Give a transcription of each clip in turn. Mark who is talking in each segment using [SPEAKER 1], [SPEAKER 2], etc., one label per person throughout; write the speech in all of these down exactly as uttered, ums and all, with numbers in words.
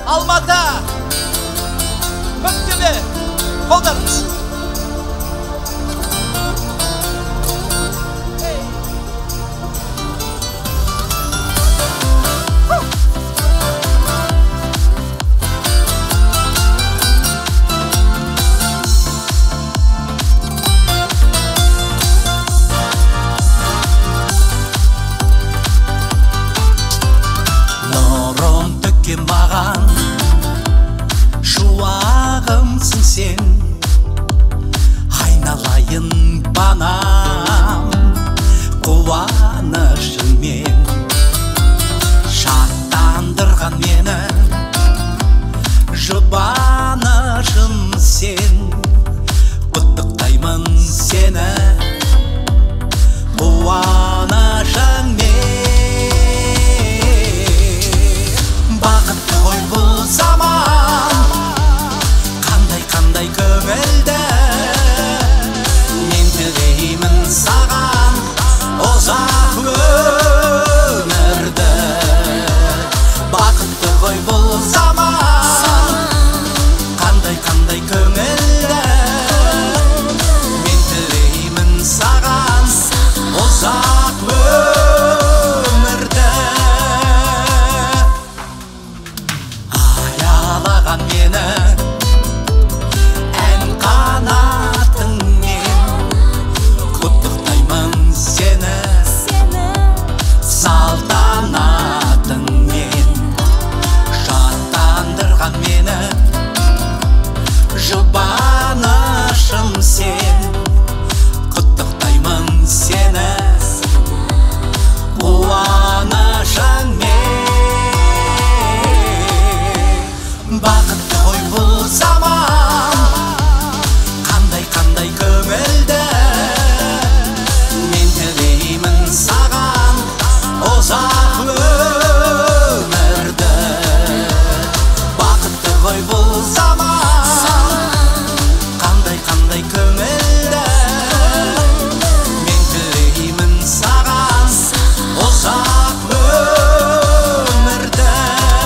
[SPEAKER 1] Алматы, Көктөбе, қолдарыңыз.
[SPEAKER 2] Маған шуағымсың сен, айналайын банам қуанышыңмен, шаттандырған мені жұбанышым сен, құттықтаймын сені қуанышыңмен. Заман қандай қандай көңілді, мен тілеймін саған ұзақ өмірді. Бақытты ғой бұл заман қандай қандай көңілді, мен тілеймін саған ұзақ өмірді. Мені ән қанатыңмен, құттықтаймын сені салтанатыңмен, шаттандырған мені жұбанышым сен, құттықтаймын сені қуанышыңмен. Бақытты ғой бұл заман қандай қандай көңілді, мен тілеймін саған ұзақ өмірді. Бақытты ғой бұл заман қандай қандай көңілді, мен тілеймін саған ұзақ өмірді.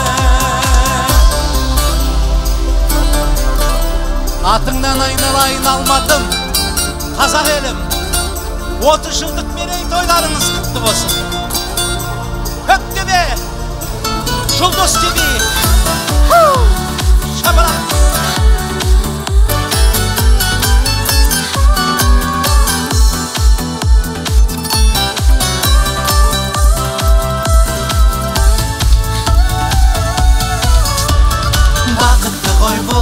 [SPEAKER 1] Атыңнан айналайын Алматым, қазақ елім, отыз жылдық мерейтойларыңыз құтты болсын. Көктөбе, Жұлдыз ТВ, шапалақ.
[SPEAKER 2] Бақытты ғой бұл